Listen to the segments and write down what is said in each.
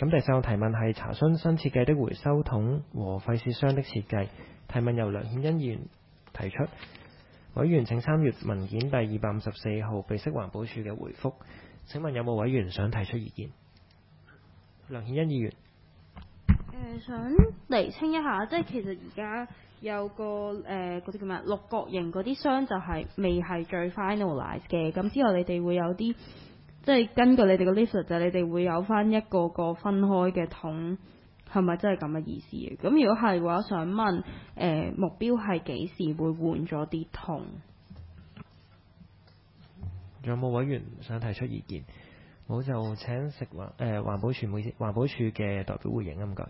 咁第三個提問係查詢新設計的回收桶和廢屑箱的設計。提問由梁顯恩議員提出，委員請參閱文件第254號備悉環保署嘅回覆。請問有冇委員想提出意見？梁顯恩議員。 想釐清一下，即係其實而家有個嗰啲叫咩六角形嗰啲箱就係未係最 finalize 嘅，咁之後你哋會有啲即係根據你哋個 list 就你哋會有翻一個個分開嘅桶，係咪真係咁嘅意思？咁如果係嘅話，想問目標係幾時會換咗啲桶？ 仲有冇委員想提出意見？冇就請環保署嘅代表回應啊，唔該。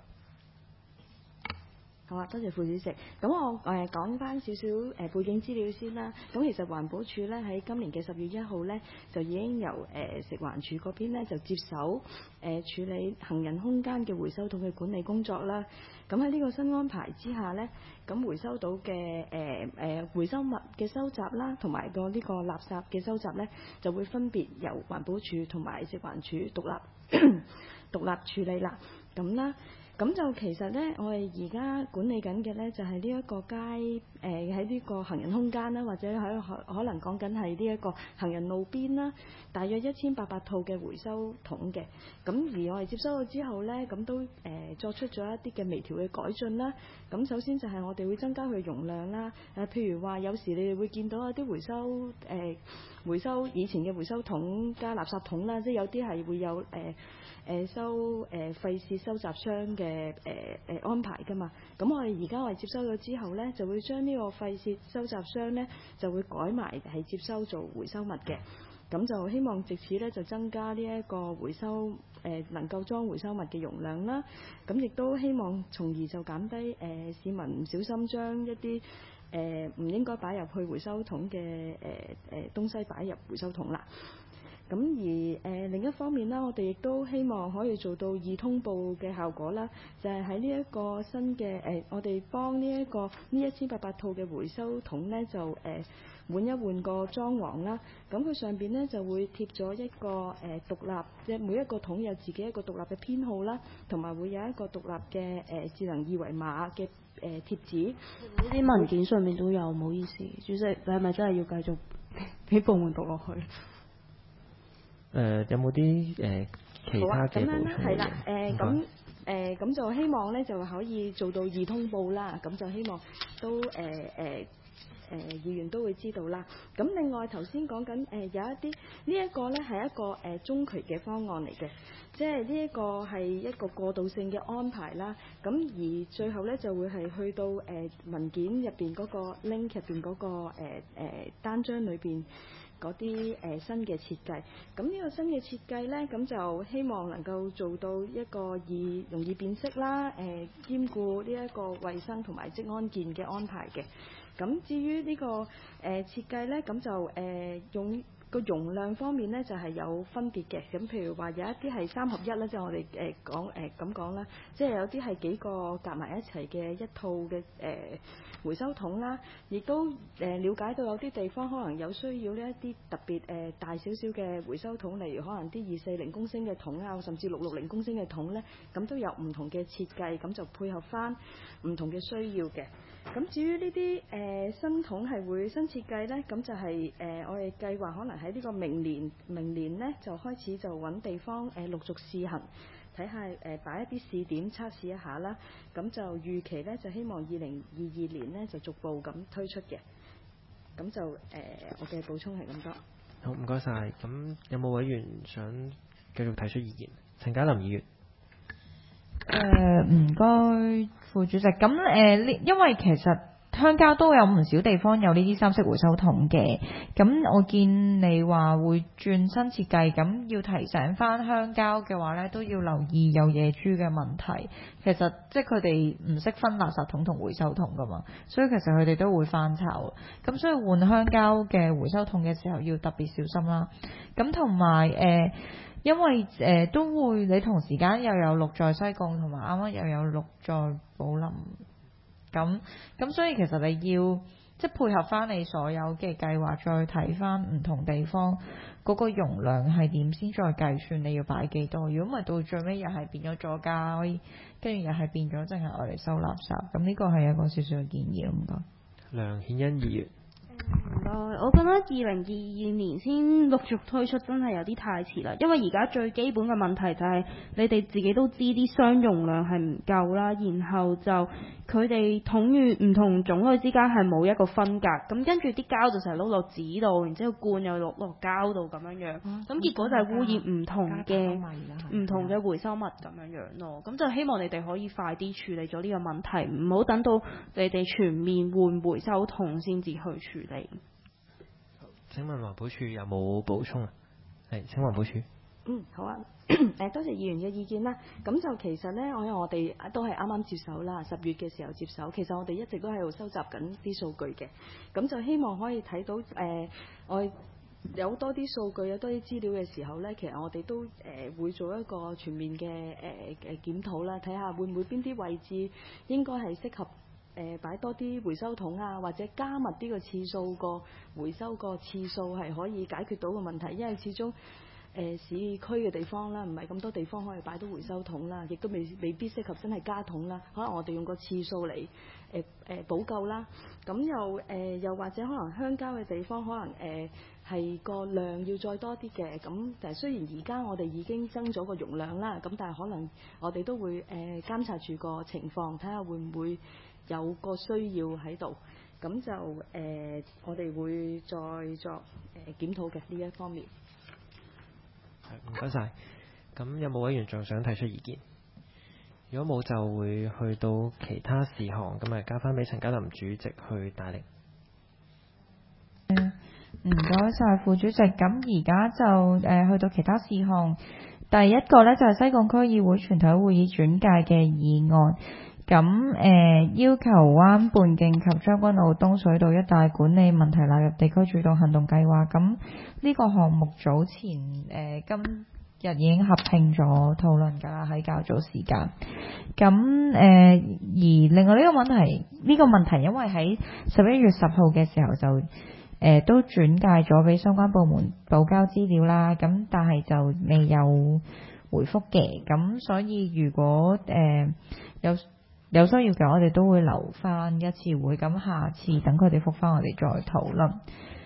好啊，多謝副主席。咁我講翻少少背景資料先啦。咁其實環保署咧喺今年嘅10月1號咧，就已經由食環署嗰邊咧就接手處理行人空間嘅回收桶嘅管理工作啦。咁喺呢個新安排之下咧，咁回收到嘅回收物嘅收集啦，同埋呢個垃圾嘅收集咧，就會分別由環保署同埋食環署獨立處理啦。咁啦。咁就其實咧，我哋而家管理緊嘅咧，就係呢一個街喺呢個行人空間啦，或者喺可能講緊係呢一個行人路邊啦，大約1800套嘅回收桶嘅。咁而我哋接收咗之後咧，咁都作出咗一啲嘅微調嘅改進啦。咁首先就係我哋會增加佢容量啦。譬如話有時你哋會見到一啲回收以前嘅回收桶加垃圾桶啦，即係有啲係會有收廢屑收集箱嘅安排㗎嘛。咁我哋接收咗之後呢，就會將呢個廢屑收集箱呢，就會改埋係接收做回收物嘅。咁就希望藉此呢，就增加呢一個回收能夠裝回收物嘅容量啦。咁亦都希望從而就減低市民唔小心將一啲唔應該擺入去回收桶嘅東西擺入回收桶啦。咁而另一方面啦，我哋亦都希望可以做到易通報嘅效果啦，就係喺呢一個新嘅我哋幫呢1800套嘅回收桶呢，就換一換個裝潢啦。咁佢上邊呢，就會貼咗一個獨立，即係每一個桶有自己一個獨立嘅編號啦，同埋會有一個獨立嘅智能二維碼嘅貼紙。 呢啲文件上面都有，唔好意思，主席，你係咪真係要繼續俾部門讀落去？ 有冇啲其他嘅補充？ 咁樣啦，係啦，咁就希望咧就可以做到易通報啦。咁就希望都議員都會知道啦。咁另外頭先講緊有一啲呢一個咧係一個中期嘅方案嚟嘅，即係呢一個係一個過渡性嘅安排啦。咁而最後咧就會係去到文件入邊嗰個 link 入邊嗰個單張裏邊嗰啲新嘅設計。咁呢個新嘅設計咧，咁就希望能夠做到一個容易辨識啦，兼顧呢一個衛生同埋職安健嘅安排嘅。咁至於呢個設計咧，咁就用個容量方面咧就係有分別嘅。咁譬如話有一啲係3合1啦，即係我哋咁講啦，即係有啲係幾個夾埋一齊嘅一套嘅回收桶啦，亦都了解到有啲地方可能有需要呢一啲特別大少少嘅回收桶，例如可能啲240公升嘅桶啊，甚至660公升嘅桶咧，咁都有唔同嘅設計，咁就配合翻唔同嘅需要嘅。咁至於呢啲新桶係會新設計咧，咁就係我哋計劃可能喺呢個明年咧就開始就揾地方陸續試行，睇下擺一啲試點測試一下啦。咁就預期咧就希望2022年咧就逐步咁推出嘅。咁就我嘅補充係咁多。 好，唔該晒。咁有冇委員想繼續提出意見？陳嘉琳議員。 唔該，副主席。咁因為其實鄉郊都有唔少地方有呢啲三色回收桶嘅。咁我見你話會轉新設計，咁要提醒翻鄉郊嘅話呢，都要留意有野豬嘅問題。其實即係佢哋唔識分垃圾桶同回收桶噶嘛，所以其實佢哋都會翻炒。咁所以換鄉郊嘅回收桶嘅時候要特別小心啦。咁同埋因為都會你同時間又有綠在西貢，同埋啱啱又有綠在寶林，咁所以其實你要即係配合翻你所有嘅計劃，再睇翻唔同地方嗰個容量係點，先再計算你要擺幾多。如果唔係到最尾又係變咗座駕，可以跟住又係變咗淨係我嚟收垃圾。咁呢個係一個少少嘅建議咯，唔該。 梁顯欣議員。 唔該，我覺得2022年先陸續推出真係有啲太遲啦，因為而家最基本嘅問題就係你哋自己都知啲箱容量係唔夠啦，然後就佢哋桶與唔同種類之間係冇一個分隔，咁跟住啲膠就成日撈落紙度，然之後罐又落膠度咁樣樣，咁結果就係污染唔同嘅回收物咁樣樣咯。咁就希望你哋可以快啲處理咗呢個問題，唔好等到你哋全面換回收桶先至去處理。 請問環保署有冇補充啊？係，請環保署。 好啊。多謝議員嘅意見啦。咁就其實呢，我哋都係啱啱接手啦，10月嘅時候接手。其實我哋一直都喺度收集緊啲數據嘅。咁就希望可以睇到我有多啲數據，有多啲資料嘅時候呢，其實我哋都會做一個全面嘅檢討啦，睇下會唔會邊啲位置應該係適合擺多啲回收桶啊，或者加密啲個次數，個回收個次數係可以解決到個問題，因為始終市區嘅地方啦，唔係咁多地方可以擺到回收桶啦，亦都未必適合真係加桶啦。可能我哋用個次數嚟補救啦。咁又或者可能鄉郊嘅地方，可能係個量要再多啲嘅。咁但係雖然而家我哋已經增咗個容量啦，咁但係可能我哋都會監察住個情況，睇下會唔會有個需要喺度。咁就我哋會再作檢討嘅呢一方面。 唔該晒。咁有冇委員仲想提出意見？如果冇，就會去到其他事項，咁啊交翻俾陳家林主席去帶領。 唔該晒副主席。咁而家就去到其他事項，第一個呢，就係西貢區議會全體會議轉介嘅議案。咁要求灣畔徑及將軍澳東水道一帶管理問題納入地區主動行動計劃。咁呢個項目早前今日已經合併咗討論㗎啦，喺較早時間。咁而另外呢個問題因為喺11月10號嘅時候就都轉介咗俾相關部門補交資料啦。咁但係就未有回覆嘅。咁所以如果有需要嘅，我哋都會留翻一次會，咁下次等佢哋覆翻我哋再討論。